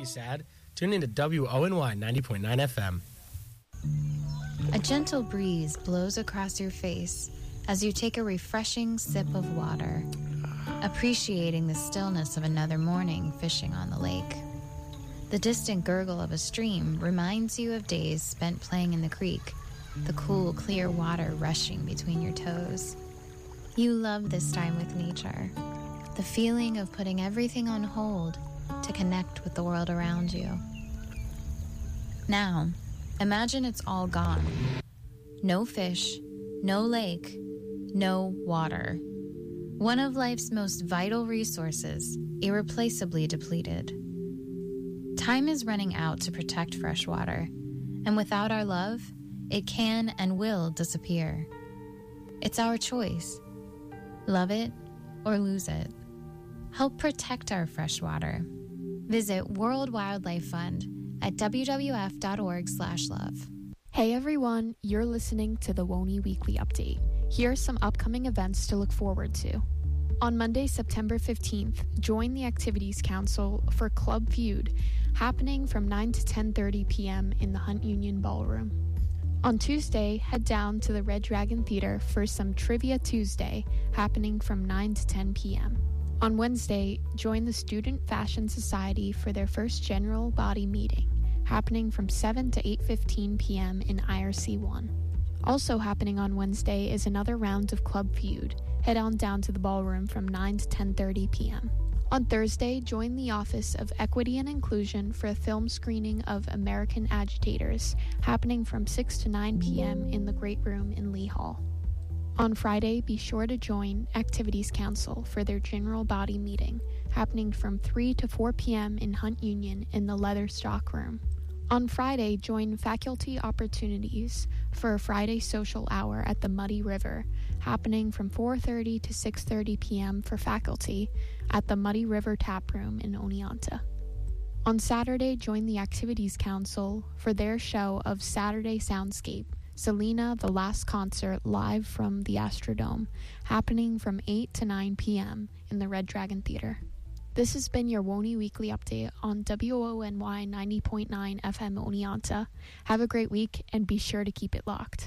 be sad. Tune in to WONY 90.9 FM. A gentle breeze blows across your face as you take a refreshing sip of water, appreciating the stillness of another morning fishing on the lake. The distant gurgle of a stream reminds you of days spent playing in the creek, the cool, clear water rushing between your toes. You love this time with nature, the feeling of putting everything on hold to connect with the world around you. Now, imagine it's all gone. No fish, no lake, no water. One of life's most vital resources, irreplaceably depleted. Time is running out to protect fresh water, and without our love, it can and will disappear. It's our choice. Love it or lose it. Help protect our fresh water. Visit World Wildlife Fund at wwf.org/love. Hey everyone, you're listening to the WONY Weekly Update. Here are some upcoming events to look forward to. On Monday, September 15th, join the Activities Council for Club Feud, happening from 9 to 10:30 p.m. in the Hunt Union Ballroom. On Tuesday, head down to the Red Dragon Theater for some Trivia Tuesday, happening from 9 to 10 p.m. On Wednesday, join the Student Fashion Society for their first general body meeting, happening from 7 to 8:15 p.m. in IRC 1. Also happening on Wednesday is another round of Club Feud. Head on down to the ballroom from 9 to 10:30 p.m. On Thursday, join the Office of Equity and Inclusion for a film screening of American Agitators, happening from 6 to 9 p.m. in the Great Room in Lee Hall. On Friday, be sure to join Activities Council for their general body meeting, happening from 3 to 4 p.m. in Hunt Union in the Leather Stock Room. On Friday, join Faculty Opportunities for a Friday social hour at the Muddy River, happening from 4:30 to 6:30 p.m. for faculty at the Muddy River Tap Room in Oneonta. On Saturday, join the Activities Council for their show of Saturday Soundscape, Selena, the Last Concert, live from the Astrodome, happening from 8 to 9 p.m. in the Red Dragon Theater. This has been your WONY Weekly Update on WONY 90.9 FM Oneonta. Have a great week and be sure to keep it locked.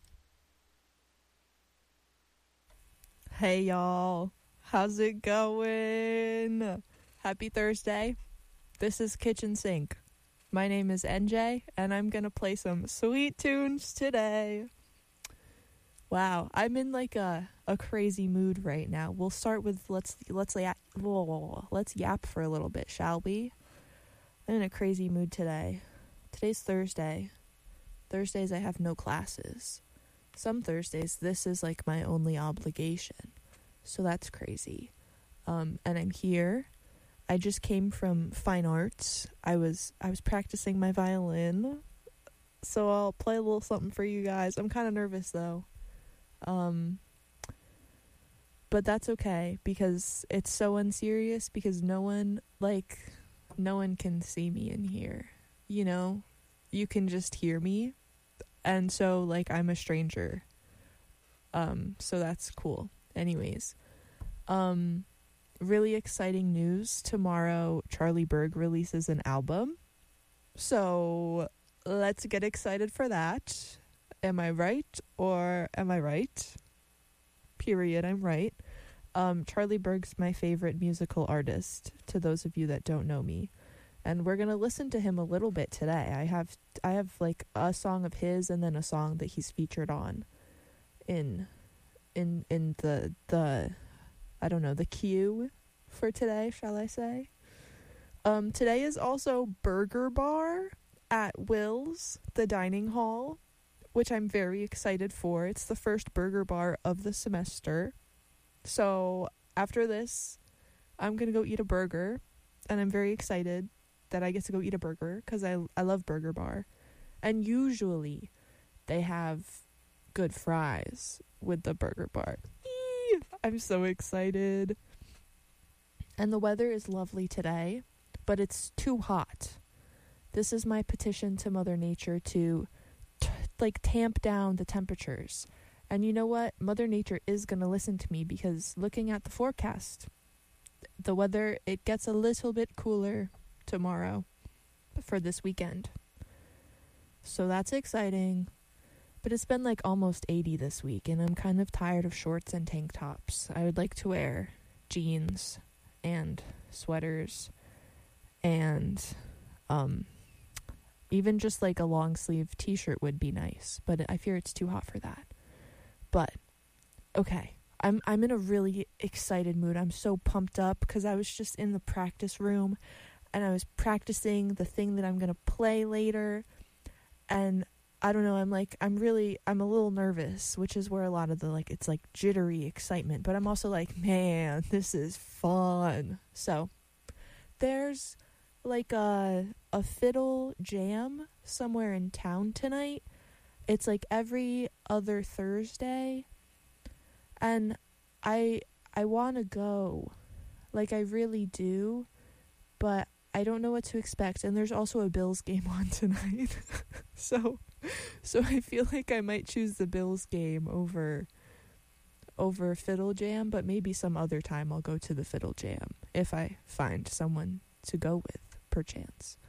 Hey y'all, how's it going? Happy Thursday. This is Kitchen Sink. My name is NJ and I'm gonna play some sweet tunes today. Wow, I'm in like a crazy mood right now. We'll start with let's yap for a little bit, shall we? I'm in a crazy mood today. Today's Thursday. Thursdays I have no classes. Some Thursdays this is like my only obligation. So that's crazy. And I'm here. I just came from fine arts. I was practicing my violin. So I'll play a little something for you guys. I'm kind of nervous though. But that's okay because it's so unserious because no one can see me in here, you know? You can just hear me. And so like I'm a stranger. So that's cool. Anyways, really exciting news. Tomorrow Charlie Berg releases an album. So let's get excited for that. Am I right or am I right? Period, I'm right. Charlie Berg's my favorite musical artist, to those of you that don't know me. And we're going to listen to him a little bit today. I have like a song of his and then a song that he's featured on in the I don't know, the queue for today, shall I say. Today is also Burger Bar at Will's, the dining hall, which I'm very excited for. It's the first burger bar of the semester. So after this, I'm going to go eat a burger, and I'm very excited that I get to go eat a burger because I love Burger Bar. And usually they have good fries with the Burger Bar. Eee! I'm so excited. And the weather is lovely today, but it's too hot. This is my petition to Mother Nature to tamp down the temperatures. And you know what? Mother Nature is going to listen to me because looking at the forecast, the weather, it gets a little bit cooler tomorrow. for this weekend. So that's exciting. But it's been like almost 80 this week, and I'm kind of tired of shorts and tank tops. I would like to wear jeans and sweaters and even just like a long sleeve t-shirt would be nice, but I fear it's too hot for that. But okay, I'm in a really excited mood. I'm so pumped up because I was just in the practice room and I was practicing the thing that I'm going to play later, and I don't know, I'm a little nervous, which is where a lot of the it's like jittery excitement, but I'm also like, man, this is fun. So there's like a fiddle jam somewhere in town tonight. It's like every other Thursday, and I want to go, like I really do, but I don't know what to expect. And there's also a Bills game on tonight. so I feel like I might choose the Bills game over Fiddle Jam, but maybe some other time I'll go to the Fiddle Jam if I find someone to go with, perchance.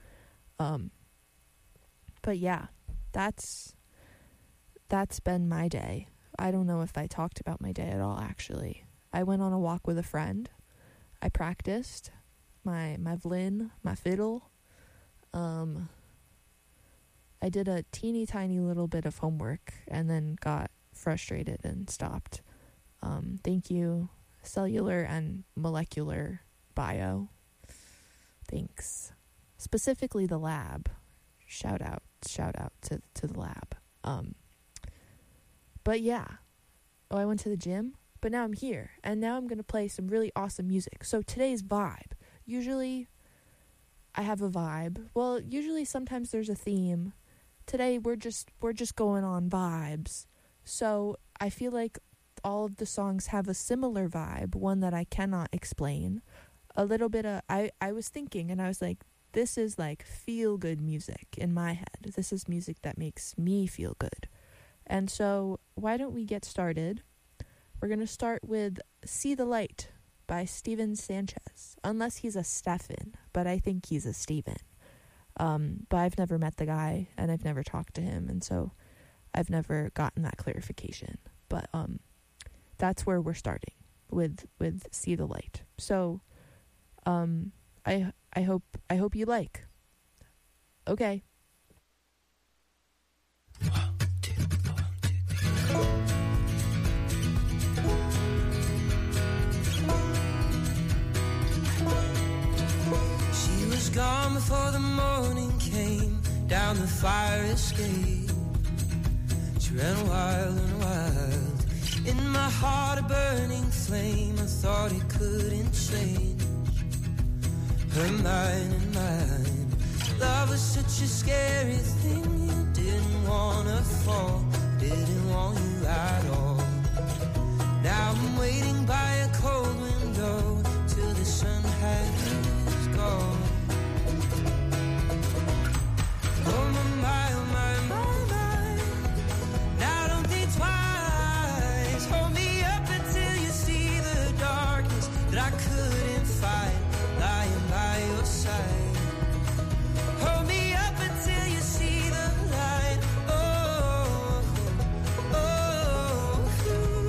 But yeah, that's been my day. I don't know if I talked about my day at all, actually. I went on a walk with a friend. I practiced my violin, my fiddle. I did a teeny tiny little bit of homework and then got frustrated and stopped. Thank you, cellular and molecular bio. Thanks. Specifically the lab. Shout out to the lab. But yeah. Oh, I went to the gym, but now I'm here, and now I'm going to play some really awesome music. So today's vibe. Usually I have a vibe. Well, usually sometimes there's a theme. Today we're just going on vibes. So I feel like all of the songs have a similar vibe, one that I cannot explain. A little bit of I was thinking, and I was like, this is like feel good music in my head. This is music that makes me feel good. And so why don't we get started? We're going to start with See the Light by Steven Sanchez, unless he's a Stefan, but I think he's a Steven. But I've never met the guy, and I've never talked to him, and so I've never gotten that clarification. But that's where we're starting with See the Light. So I hope you like. Okay. Gone before the morning came, down the fire escape. She ran wild and wild. In my heart a burning flame, I thought it couldn't change her mind and mine. Love was such a scary thing. You didn't wanna fall, didn't want you at all. Now I'm waiting by a cold window till the sun has gone. Oh my, oh my, my, my. Now don't think twice. Hold me up until you see the darkness that I couldn't fight, lying by your side. Hold me up until you see the light. Oh, oh,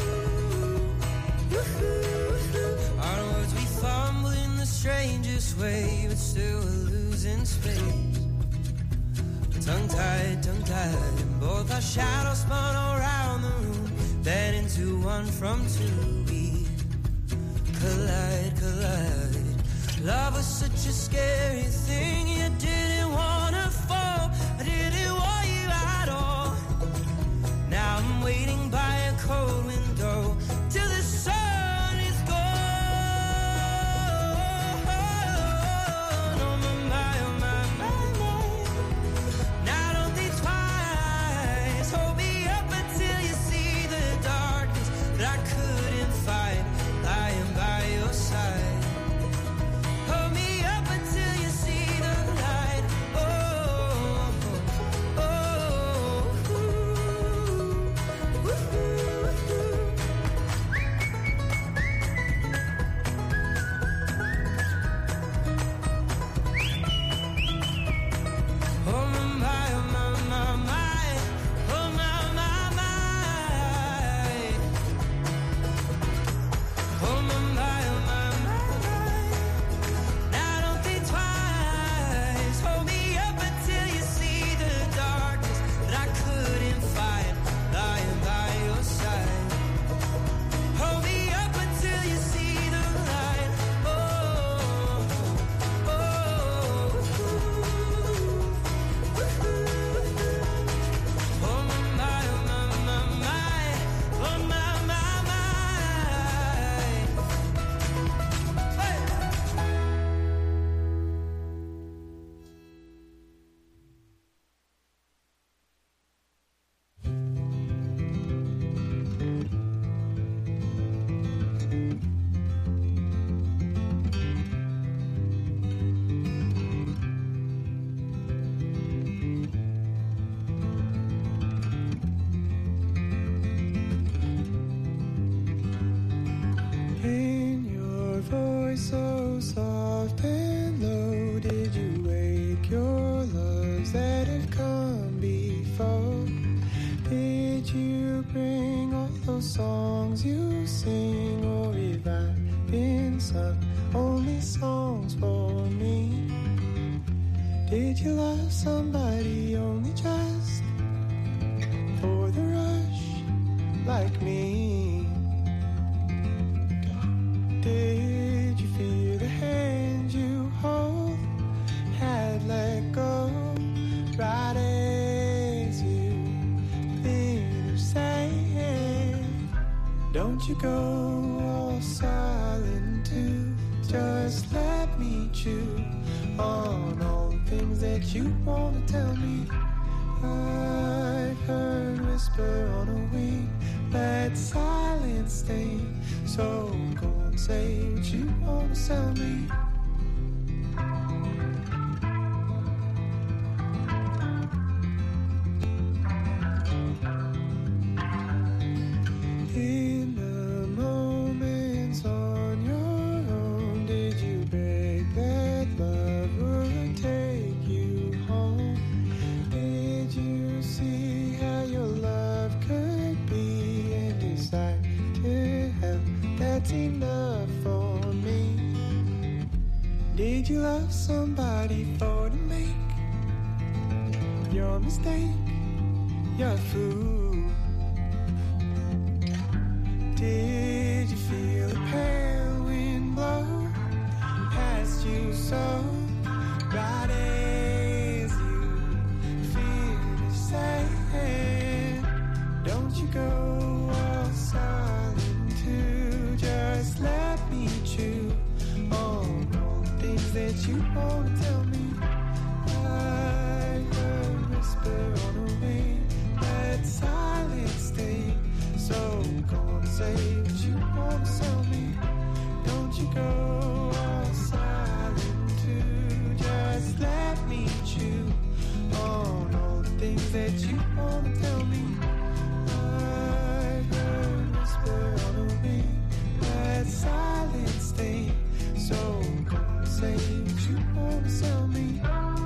oh. Our words we fumble in the strangest way, but still we're losing space. Tongue-tied, and both our shadows spun around the room, then into one from two we collide. Love was such a scary thing. You didn't wanna fall, I didn't want you at all. Now I'm waiting by a cold window till the sun is gone. Oh my, oh my, my, my. Now don't think twice. Hold me up until you see the darkness that I couldn't fight, lying by your side. Hold me up until you see the light. voice so soft and low. Did you wake your loves that have come before? Did you bring all those songs you sing, or have I been sung only songs for me? Did you love somebody only just for the rush like me? Did you feel the hand you hold had let go right as you finished saying, don't you go all silent too, just let me chew on all the things that you wanna tell me. I've heard whisper on a wing, let silence stay, so go on, say what you wanna tell me. In the moments on your own, did you beg that love would take you home? Did you see how your love could be and decide to have that's enough for me? Did you love somebody for to make your mistake your fool? Did you feel the pale wind blow past you so right as you finish saying, don't you go all silent too, just let me chew on all the things that you wanna tell me. I heard whisper on a wing, let silence stay, so go on, say what you wanna tell me. Don't you go all silent too, just let me chew on all the things that you wanna tell me. I heard whisper on a wing, let silence stay, so go on, say what you wanna tell me.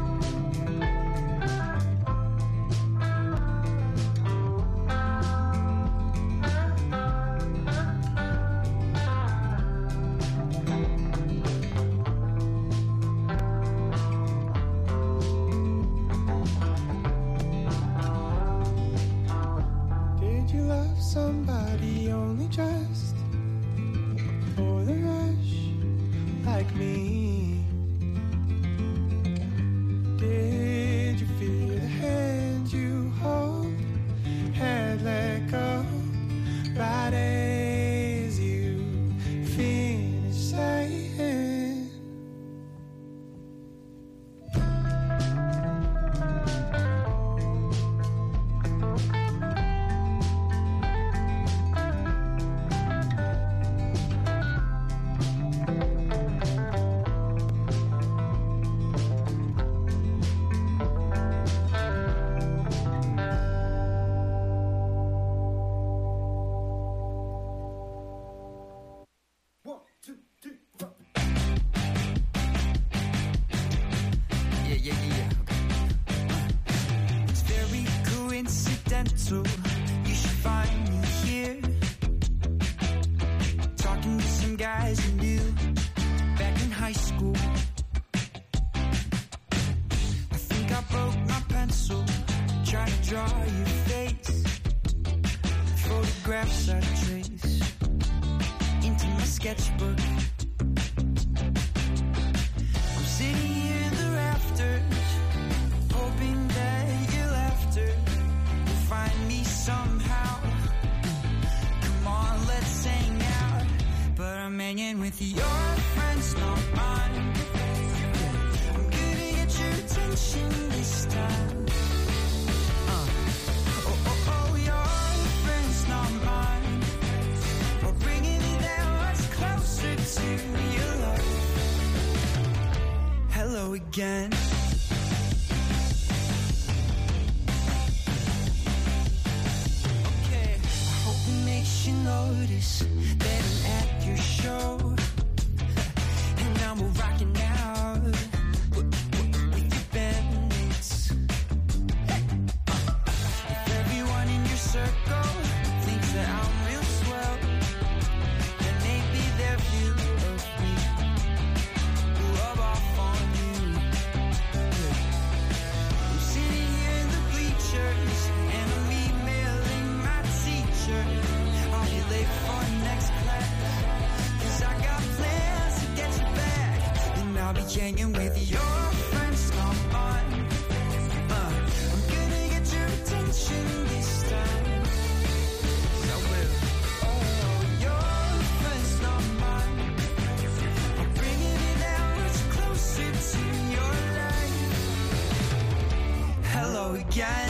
Somebody only just for the rush like me? Did you feel the hand you hold had let go right as you finished saying? You should find me here, talking to some guys you knew back in high school. I think I broke my pencil trying to draw your face, photographs I trace into my sketchbook. I'm sitting here in the rafters, hoping that your laughter find me somehow. Come on, let's hang out. But I'm hanging with your friends, not mine. I'm gonna get your attention this time. Oh, your friends, not mine. We're bringing me that much closer to your love. Hello again. You notice that I'm at your show. hanging with your friends, not mine. I'm gonna get your attention this time. I will. Oh, your friends, not mine. I'm bringing it down much closer to your life. Hello again.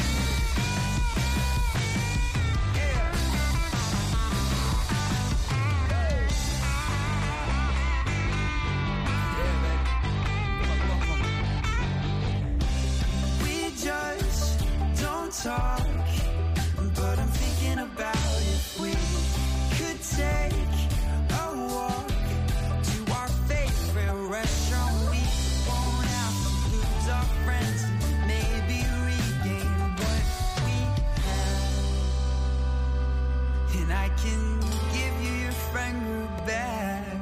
Talk, but I'm thinking about if we could take a walk to our favorite restaurant. We won't have to lose our friends, maybe regain what we have. And I can give you your friend group back.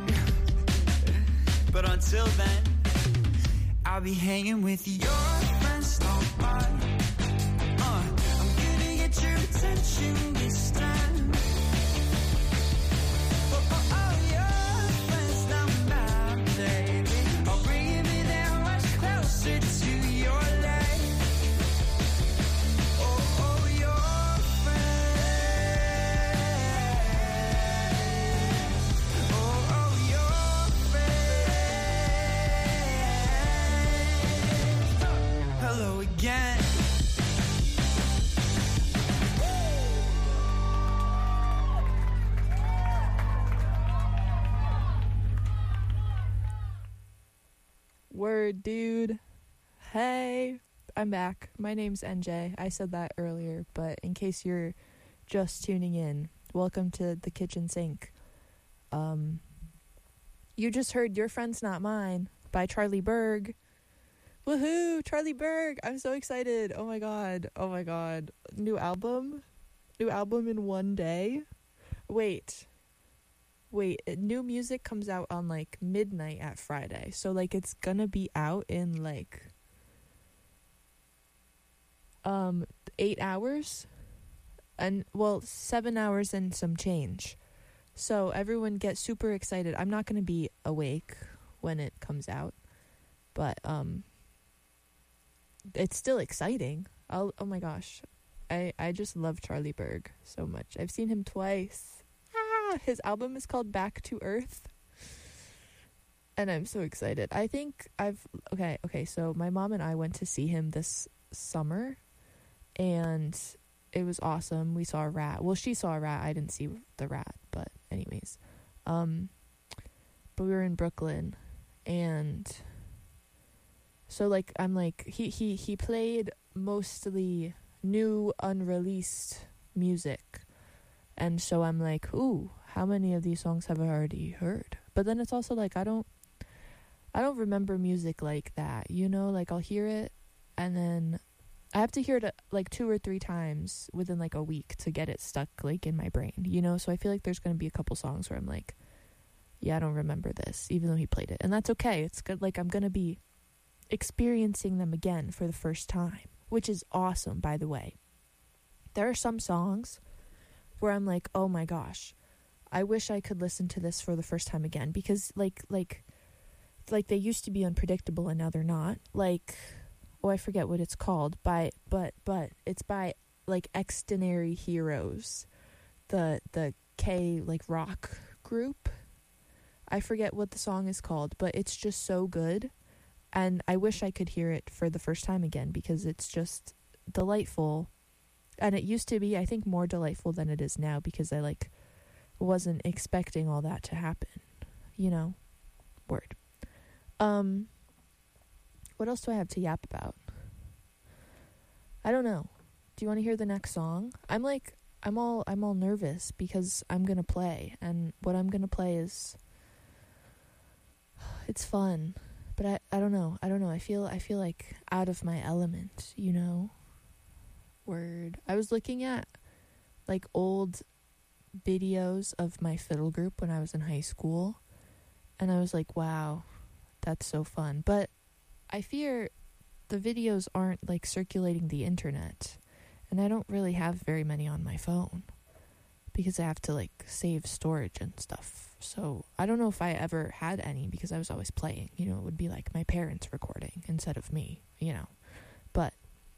But until then, I'll be hanging with your friends, not mine. Your attention this time. Oh, your friends, not mine, baby. I'll bring me there much closer to your life. Oh, your friends. Oh, your friends. Hello again. Word, dude. Hey, I'm back. My name's NJ. I said that earlier, but in case you're just tuning in, welcome to the kitchen sink. You just heard Your Friend's Not Mine by Charlie Berg. Woohoo, Charlie Berg. I'm so excited. Oh my god. New album in one day. Wait, new music comes out on like midnight at Friday, so like it's gonna be out in like 8 hours, and well 7 hours and some change, so everyone get super excited. I'm not gonna be awake when it comes out, but it's still exciting. Oh my gosh, I just love Charlie Berg so much. I've seen him twice. His album is called Back to Earth, and I'm so excited. I think okay, so my mom and I went to see him this summer, and it was awesome. We saw a rat. Well, she saw a rat. I didn't see the rat, but anyways. But we were in Brooklyn, and so like I'm like he played mostly new unreleased music. And so I'm like, ooh, how many of these songs have I already heard? But then it's also like I don't remember music like that, you know? Like I'll hear it, and then I have to hear it like 2 or 3 times within like a week to get it stuck like in my brain, you know? So I feel like there's going to be a couple songs where I'm like, yeah, I don't remember this, even though he played it. And that's okay. It's good. Like I'm going to be experiencing them again for the first time, which is awesome, by the way. There are some songs where I'm like, oh my gosh, I wish I could listen to this for the first time again, because like they used to be unpredictable and now they're not. Like, oh, I forget what it's called, but it's by like Extraordinary Heroes, the K like rock group. I forget what the song is called, but it's just so good, and I wish I could hear it for the first time again, because it's just delightful. And it used to be, I think, more delightful than it is now, because I, like, wasn't expecting all that to happen. You know? Word. What else do I have to yap about? I don't know. Do you want to hear the next song? I'm all nervous because I'm gonna play, and what I'm gonna play is, it's fun, but I don't know. I feel like out of my element, you know? Word. I was looking at like old videos of my fiddle group when I was in high school, and I was like, wow, that's so fun. But I fear the videos aren't like circulating the internet, and I don't really have very many on my phone. because I have to like save storage and stuff. So I don't know if I ever had any because I was always playing. You know, it would be like my parents recording instead of me, you know. But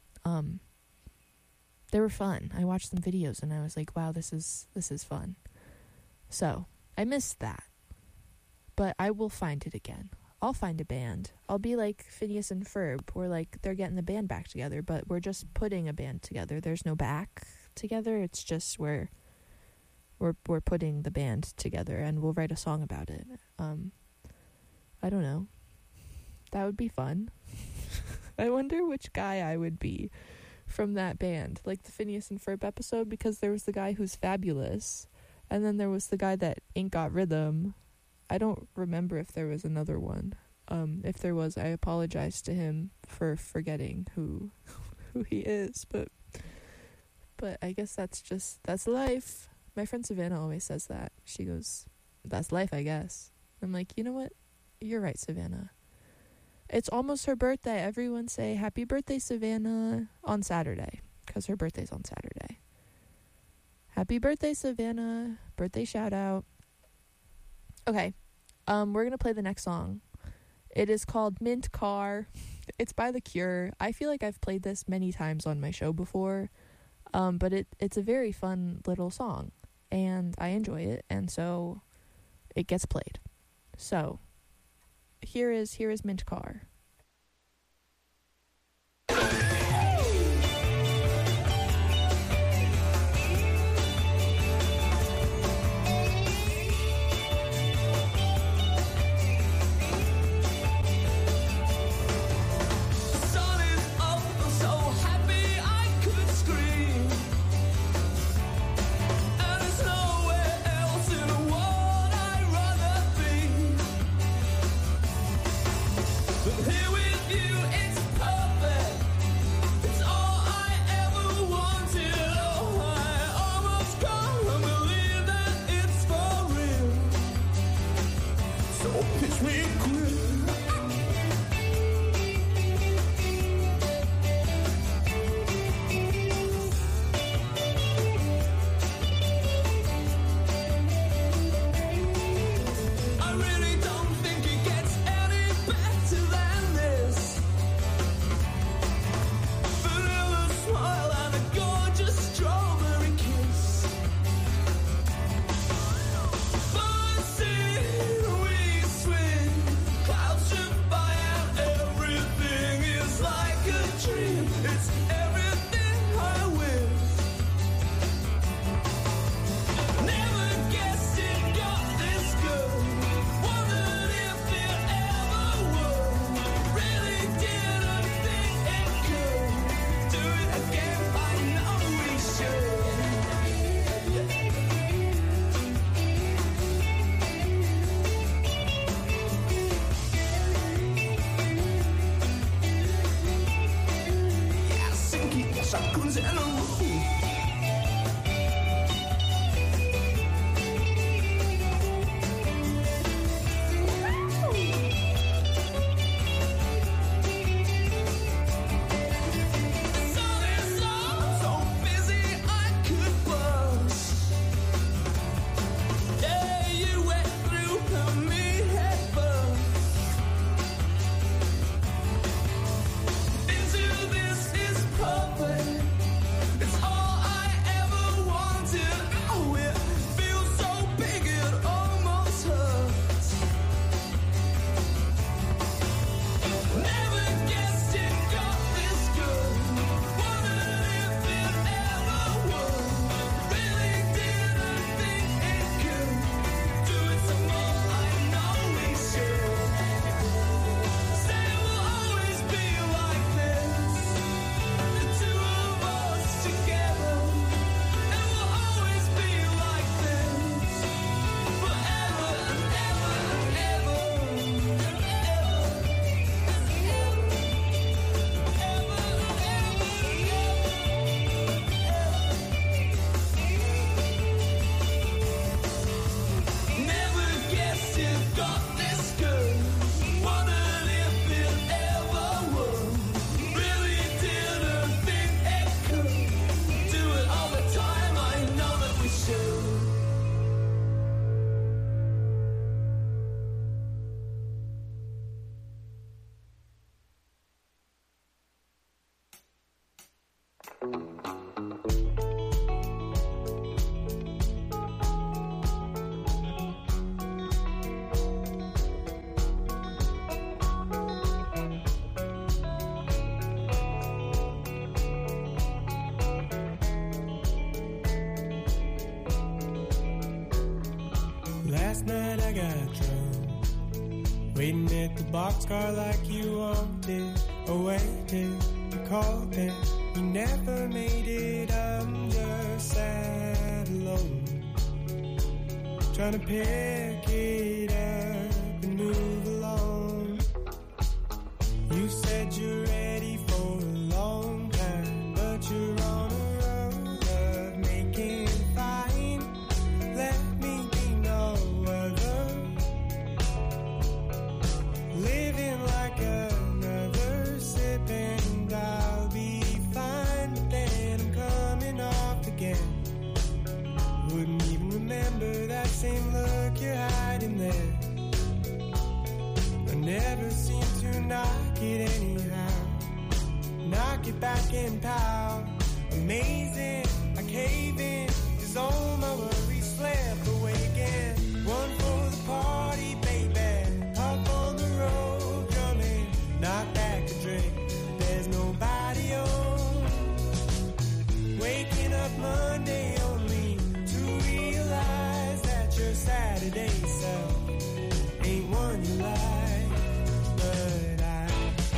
they were fun. I watched some videos and I was like, wow, this is fun. So I missed that. But I will find it again. I'll find a band. I'll be like Phineas and Ferb, where like they're getting the band back together, but we're just putting a band together. There's no back together. It's just we're putting the band together, and we'll write a song about it. I don't know. That would be fun. I wonder which guy I would be from that band, like the Phineas and Ferb episode, because there was the guy who's fabulous, and then there was the guy that ain't got rhythm. I don't remember if there was another one. If there was, I apologize to him for forgetting who he is, but I guess that's life. My friend Savannah always says that. She goes, that's life, I guess. I'm like, you know what? You're right, Savannah. It's almost her birthday. Everyone say, happy birthday, Savannah, on Saturday, because her birthday's on Saturday. Happy birthday, Savannah. Birthday shout out. Okay, we're going to play the next song. It is called Mint Car. It's by The Cure. I feel like I've played this many times on my show before, but it's a very fun little song, and I enjoy it, and so it gets played. So, here is Mint Car. But night I got drunk, waiting at the boxcar like you wanted. Oh, waited, you called it, you never made it. I'm just sad alone, trying to pick it up and move along. You said you're ready for a long time, but you're on a road of making it fine. Let me be no other, living like another, sipping and I'll be fine. But then I'm coming off again, wouldn't even remember that same look you're hiding there. I never seem to knock it anyhow, knock it back in power. Amazing, I cave in, 'cause all my worries slip away again. One for the party, baby, up on the road, drumming, knock back a drink, there's nobody home. Waking up Monday only to realize that your Saturday self ain't one you like. But I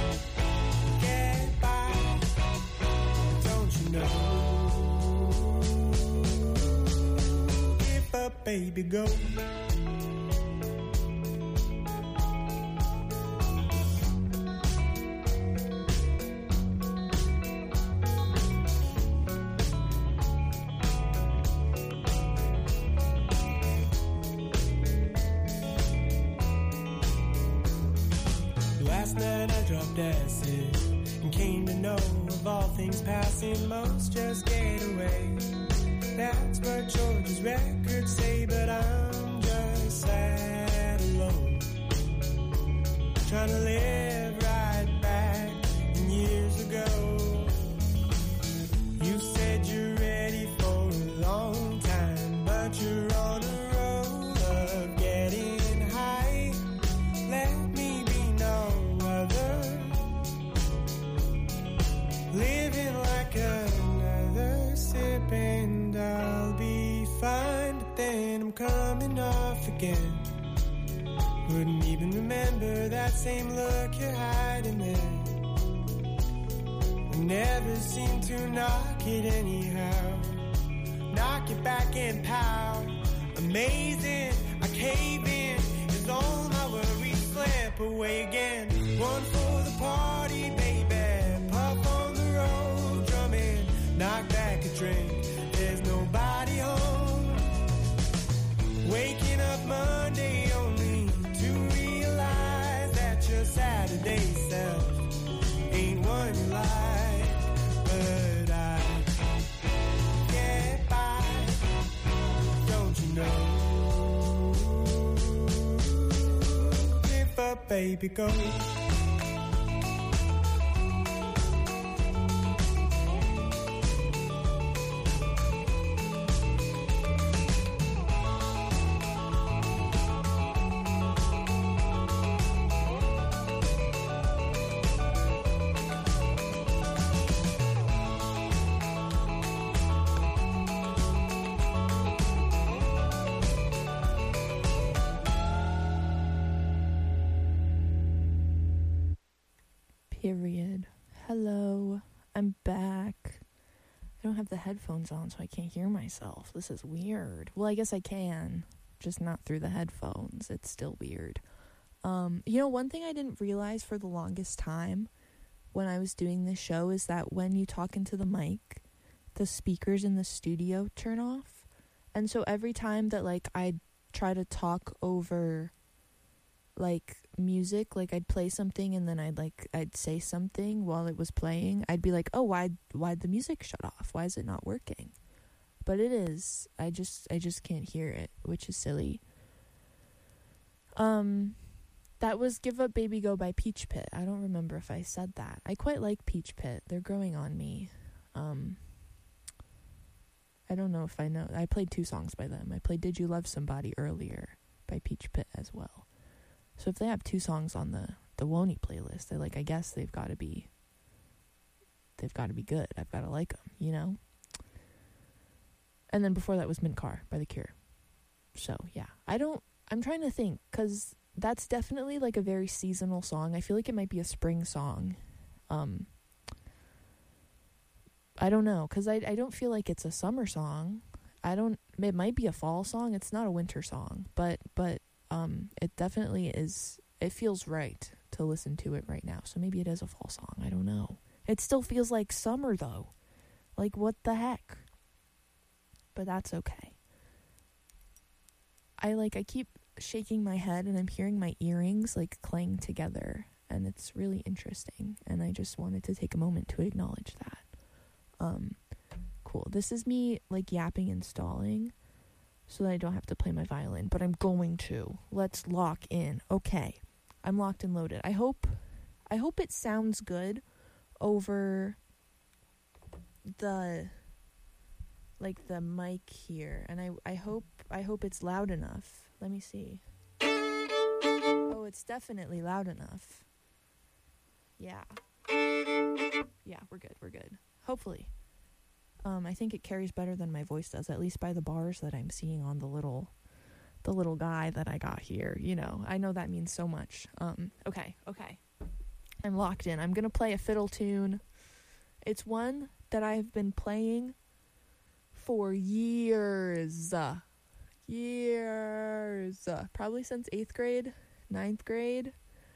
get by, don't you know? Give up, baby, go. Last night I dropped acid and came to know of all things passing, most just get away. That's what George's records say, but I'm just sad alone, trying to live right back in years ago. You said you're ready for a long time, but you're on a road of getting high. Let me be no other, living like another, sipping, I'll be fine. But then I'm coming off again, wouldn't even remember that same look you're hiding there. I never seem to knock it anyhow, knock it back in power. Amazing, I cave in, it's all my worries slip away again. One for the party, baby, puff on the road, drumming, knock back a drink, there's nobody home. Waking up Monday only to realize that your Saturday self ain't one you like. But I get by, don't you know? Give up, baby, go. Period. Hello, I'm back. I don't have the headphones on, so I can't hear myself. This is weird. Well, I guess I can, just not through the headphones. It's still weird. One thing I didn't realize for the longest time when I was doing this show is that when you talk into the mic, the speakers in the studio turn off. And so every time that, I'd try to talk over, music, I'd play something and then I'd say something while it was playing, I'd be like, oh, why'd the music shut off? Why is it not working? But it is. I just can't hear it, which is silly. That was Give Up Baby Go by Peach Pit. I don't remember if I said that. I quite like Peach Pit. They're growing on me. I don't know if I know. I played 2 songs by them. I played Did You Love Somebody earlier by Peach Pit as well. So if they have 2 songs on the Woney playlist, I guess they've got to be good. I've got to like them, you know? And then before that was Mint Car by The Cure. So, yeah. I'm trying to think, because that's definitely like a very seasonal song. I feel like it might be a spring song. I don't know, because I don't feel like it's a summer song. It might be a fall song. It's not a winter song, but it definitely is. It feels right to listen to it right now. So maybe it is a fall song. I don't know. It still feels like summer though. Like, what the heck? But that's okay. I keep shaking my head and I'm hearing my earrings like clang together, and it's really interesting, and I just wanted to take a moment to acknowledge that. Cool. This is me like yapping and stalling so that I don't have to play my violin, but I'm going to. Let's lock in. Okay. I'm locked and loaded. I hope it sounds good over the mic here, and I hope it's loud enough. Let me see. Oh, it's definitely loud enough. Yeah, we're good. Hopefully. I think it carries better than my voice does, at least by the bars that I'm seeing on the little guy that I got here. You know, I know that means so much. Okay. I'm locked in. I'm gonna play a fiddle tune. It's one that I've been playing for years. Probably since 8th grade, 9th grade.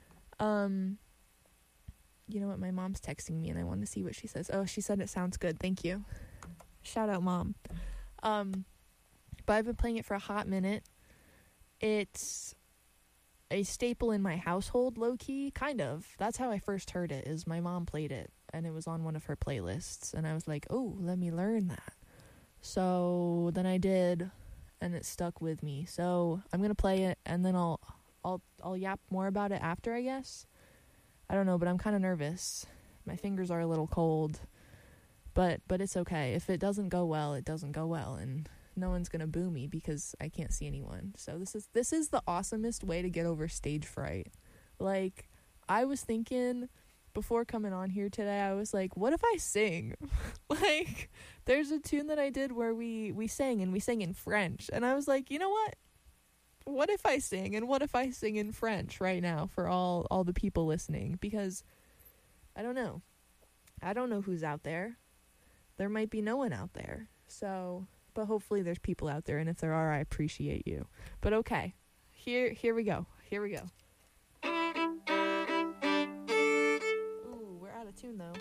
You know what? My mom's texting me and I want to see what she says. Oh, she said it sounds good. Thank you. Shout out, Mom. But I've been playing it for a hot minute. It's a staple in my household, low-key, kind of. That's how I first heard it, is my mom played it, and it was on one of her playlists, and I was like, oh, let me learn that. So then I did, and it stuck with me. So I'm gonna play it, and then I'll yap more about it after, I guess. I don't know, but I'm kind of nervous. My fingers are a little cold, but it's okay. If it doesn't go well, it doesn't go well, and no one's gonna boo me because I can't see anyone. So this is the awesomest way to get over stage fright. Like, I was thinking before coming on here today, I was like, what if I sing? Like, there's a tune that I did where we sang, and we sang in French, and I was like, you know what if I sing, and what if I sing in French right now for all the people listening? Because I don't know who's out there. There might be no one out there. So, but hopefully there's people out there, and if there are, I appreciate you. But okay, here we go. Ooh, we're out of tune though.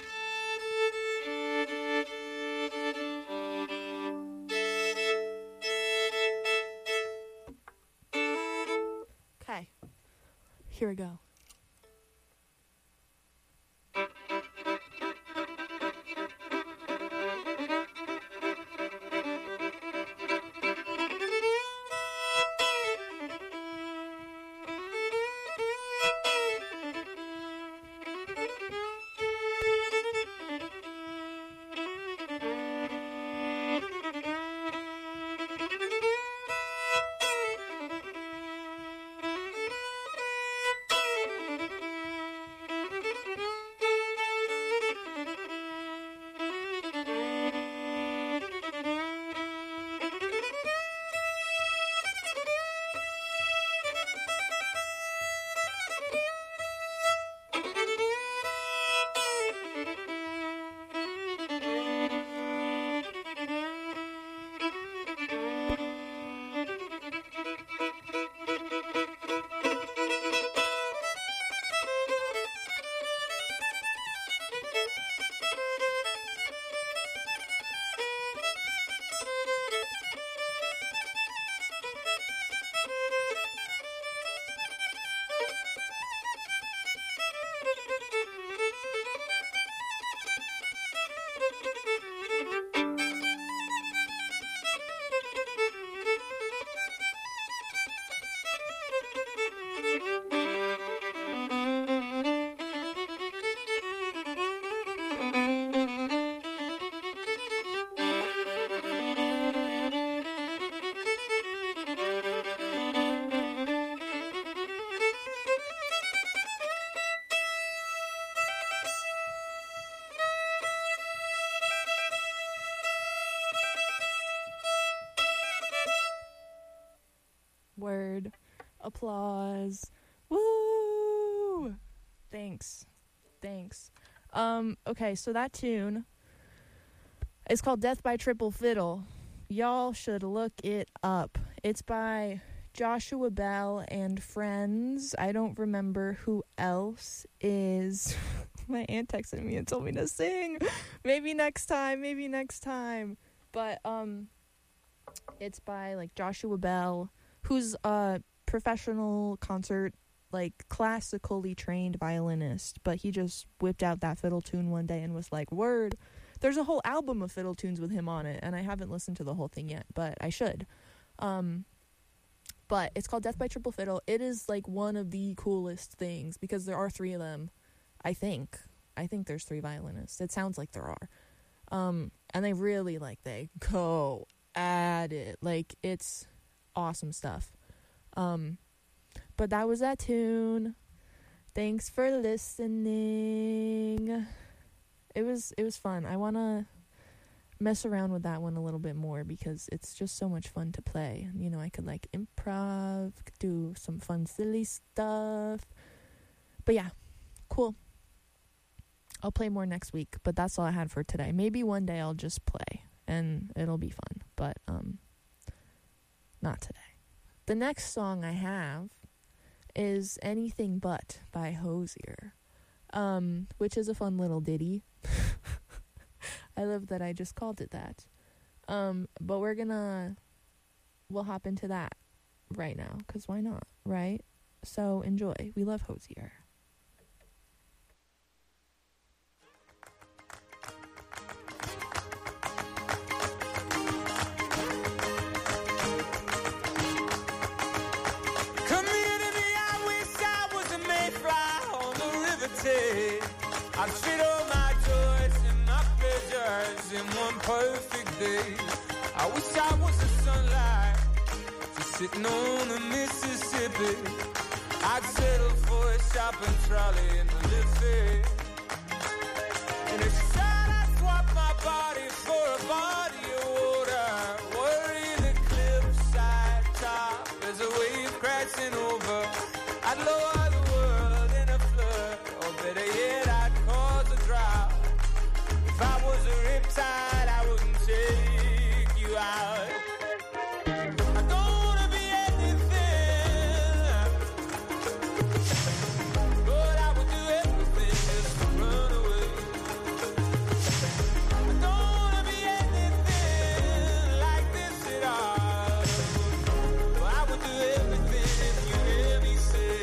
Okay, here we go. Applause. Woo! Thanks. Okay, so that tune is called Death by Triple Fiddle. Y'all should look it up. It's by Joshua Bell and friends. I don't remember who else is. My aunt texted me and told me to sing. Maybe next time. But it's by like Joshua Bell, who's a professional concert, like classically trained violinist, but he just whipped out that fiddle tune one day and was like, word. There's a whole album of fiddle tunes with him on it, and I haven't listened to the whole thing yet, but I should. But it's called Death by Triple Fiddle. It is like one of the coolest things because there are 3 of them. I think there's 3 violinists. It sounds like there are. And they really they go at it. Like, it's awesome stuff. But that was that tune. Thanks for listening. It was fun. I want to mess around with that one a little bit more because it's just so much fun to play. You know, I could improv, do some fun silly stuff. But yeah, cool. I'll play more next week, but that's all I had for today. Maybe one day I'll just play and it'll be fun, but not today. The next song I have is Anything But by Hozier, which is a fun little ditty. I love that I just called it that. But we'll hop into that right now, because why not, right? So enjoy. We love Hozier. I'd fit all my joys and my pleasures in one perfect day. I wish I was the sunlight just sitting on the Mississippi. I'd settle for a shopping trolley in the Liffey. In a shot I'd swap my body for a body of water. Worry the cliffside top as a wave crashing over. I'd lower the world in a flood, or better yet, I'd cause a drought. If I was a riptide, I wouldn't take you out. I don't wanna be anything, but I would do everything just to run away. I don't wanna be anything like this at all, but I would do everything if you hear me say.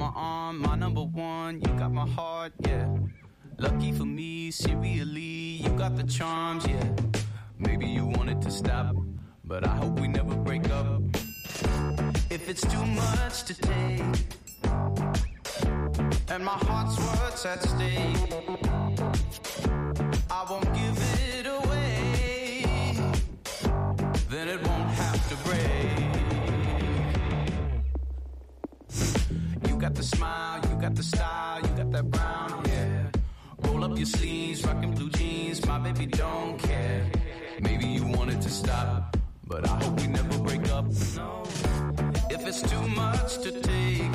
my arm, my number one. You got my heart, yeah. Lucky for me, serially, you got the charms, yeah. Maybe you wanted to stop, but I hope we never break up. If it's too much to take, and my heart's what's at stake, I won't give it away, then it won't have to break. You got the smile, you got the style, you got that brown, yeah. Roll up your sleeves, rockin' blue jeans, my baby don't care. Maybe you wanted to stop, but I hope we never break up. No. If it's too much to take,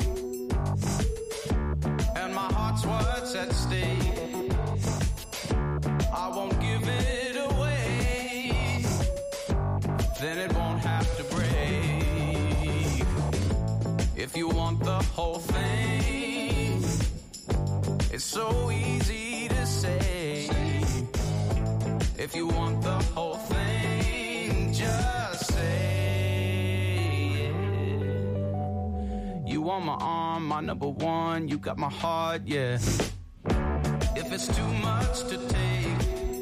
and my heart's what's at stake, I won't give it away, then it won't have to break. If you want the whole thing, it's so easy to say. If you want the whole thing, just say it. You on my arm, my number one, you got my heart, yeah. If it's too much to take,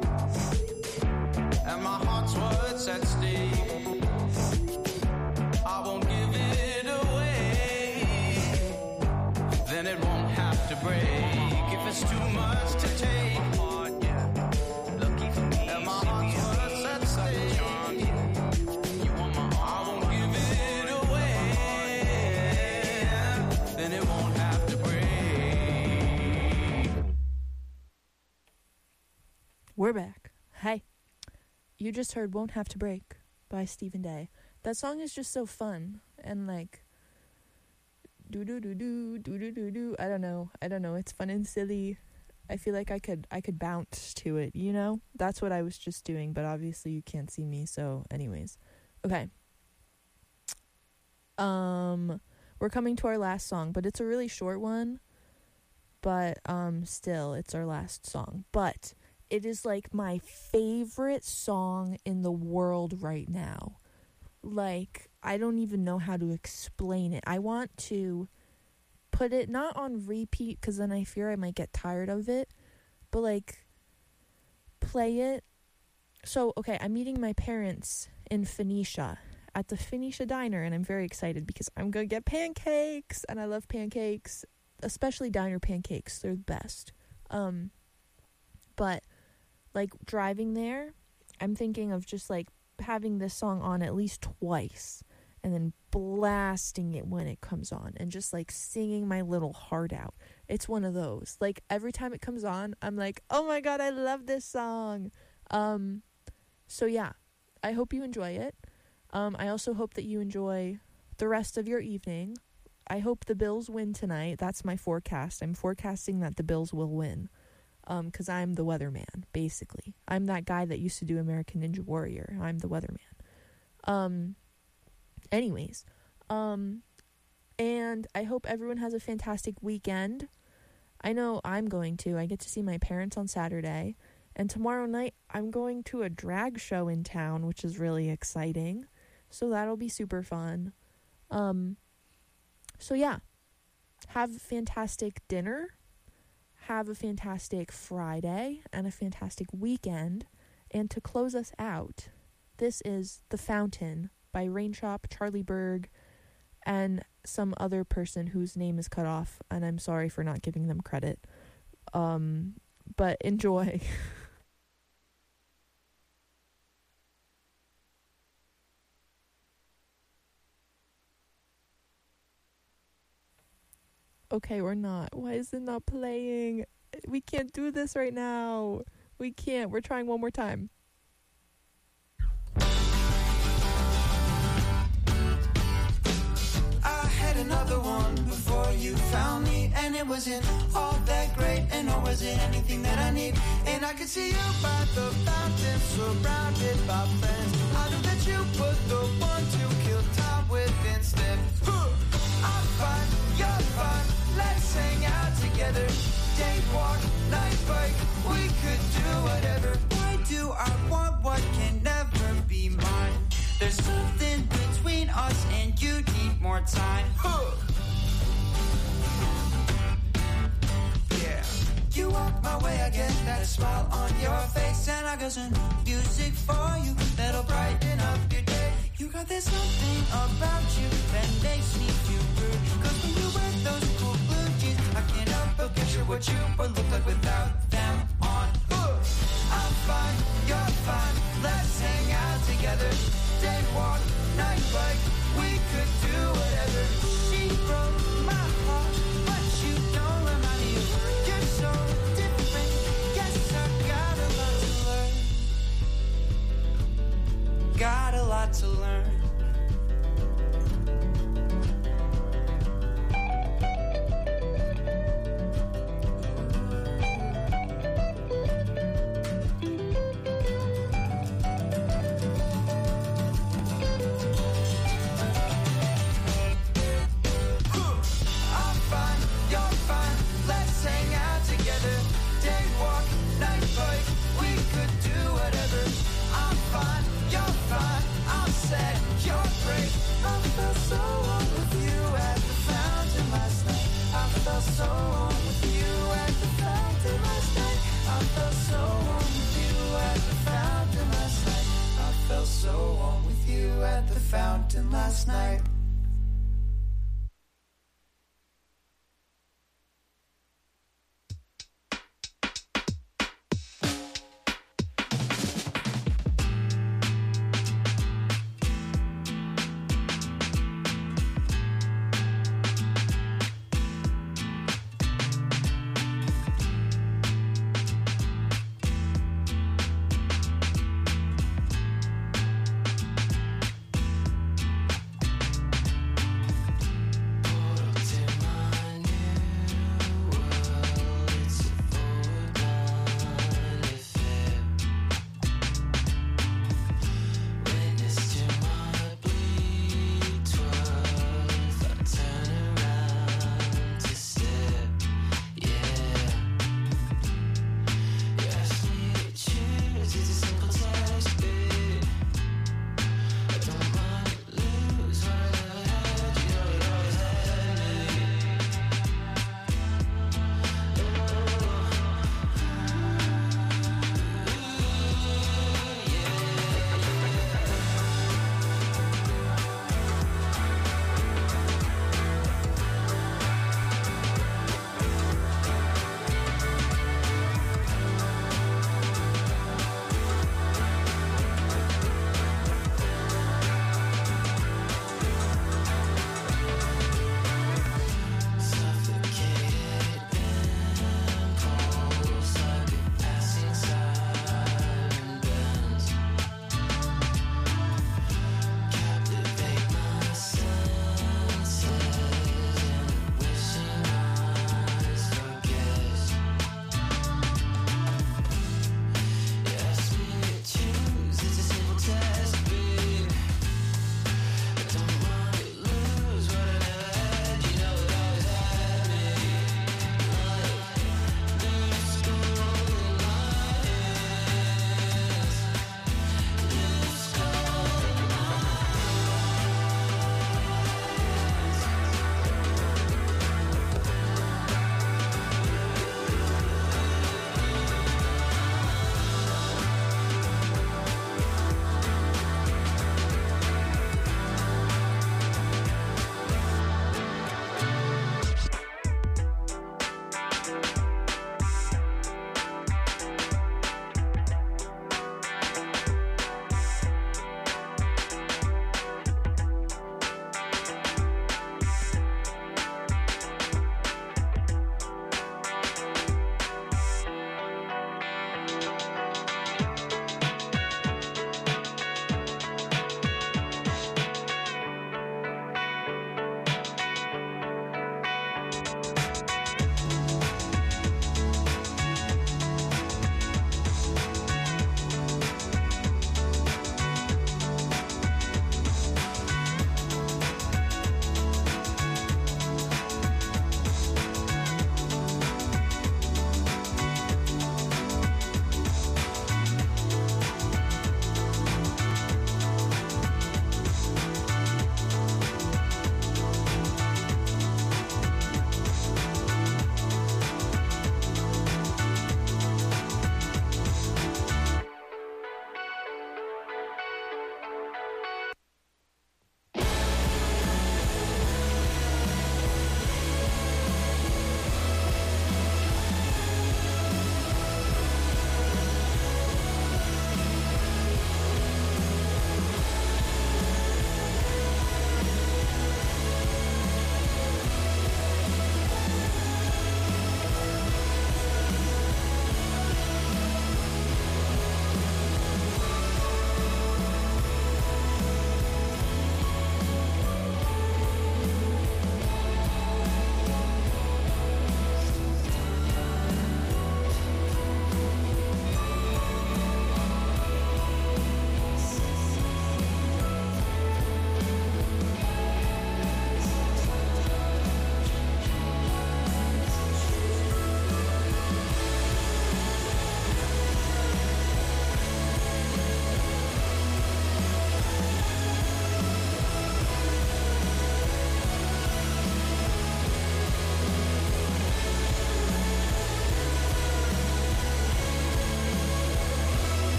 and my heart's what's at stake, I won't give it away, then it won't have to break. If it's too much to take, lucky for me, and my heart's what's at stake, you want my arm, I won't give it away, then it won't have to break. We're back. Hey. You just heard Won't Have to Break by Stephen Day. That song is just so fun and like do-do-do-do. I don't know. It's fun and silly. I feel like I could bounce to it, you know? That's what I was just doing, but obviously you can't see me, so anyways. Okay. We're coming to our last song, but it's a really short one. But still, it's our last song. But it is like my favorite song in the world right now. Like, I don't even know how to explain it. I want to put it not on repeat because then I fear I might get tired of it, but like play it. So, okay, I'm meeting my parents in Phoenicia at the Phoenicia Diner, and I'm very excited because I'm going to get pancakes, and I love pancakes, especially diner pancakes. They're the best. But like driving there, I'm thinking of just like having this song on at least twice and then blasting it when it comes on and just like singing my little heart out. It's one of those. Like every time it comes on, I'm like, oh my God, I love this song. So yeah, I hope you enjoy it. I also hope that you enjoy the rest of your evening. I hope the Bills win tonight. That's my forecast. I'm forecasting that the Bills will win. Because I'm the weatherman, basically. I'm that guy that used to do American Ninja Warrior. I'm the weatherman. Anyways. And I hope everyone has a fantastic weekend. I know I'm going to. I get to see my parents on Saturday. And tomorrow night, I'm going to a drag show in town, which is really exciting. So that'll be super fun. So yeah. Have a fantastic dinner. Have a fantastic Friday and a fantastic weekend. And to close us out, this is The Fountain by Rainshop, Charlie Berg, and some other person whose name is cut off, and I'm sorry for not giving them credit. But enjoy. Okay, we're not. Why is it not playing? We can't do this right now. We can't. We're trying one more time. I had another one before you found me, and it wasn't all that great, and nor was it anything that I need. And I could see you by the fountain, surrounded by friends. I know that you put the one to kill time with instead. I'm fine, you're fine. Let's hang out together. Day walk, night bike, we could do whatever. Why do I want what can never be mine? There's something between us and you need more time. get that smile on your face. And I got some music for you that'll brighten up your day. You got this something about you that makes me feel good. Cause when you wear those cool blue jeans, I can't help but picture what you would look like without them on. I'm fine, you're fine, let's hang out together. Day walk, night bike, we could do whatever. She broke my heart, but you don't remind me of her. You're so different, guess I got a lot to learn. Got a lot to learn. Last night.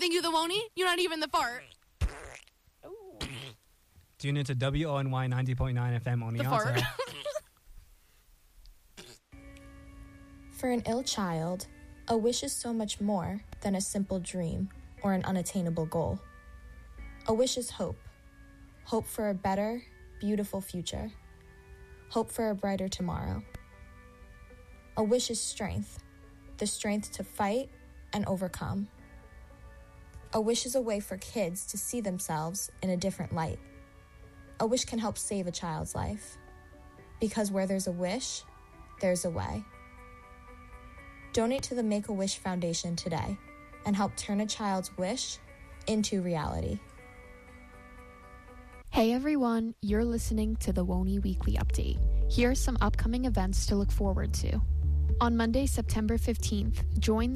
think you're the Wony? You're not even the fart. Tune into WONY 90.9 FM on The fart. For an ill child, a wish is so much more than a simple dream or an unattainable goal. A wish is hope. Hope for a better, beautiful future. Hope for a brighter tomorrow. A wish is strength, the strength to fight and overcome. A wish is a way for kids to see themselves in a different light. A wish can help save a child's life. Because where there's a wish, there's a way. Donate to the Make-A-Wish Foundation today and help turn a child's wish into reality. Hey everyone, you're listening to the WONY Weekly Update. Here are some upcoming events to look forward to. On Monday, September 15th, join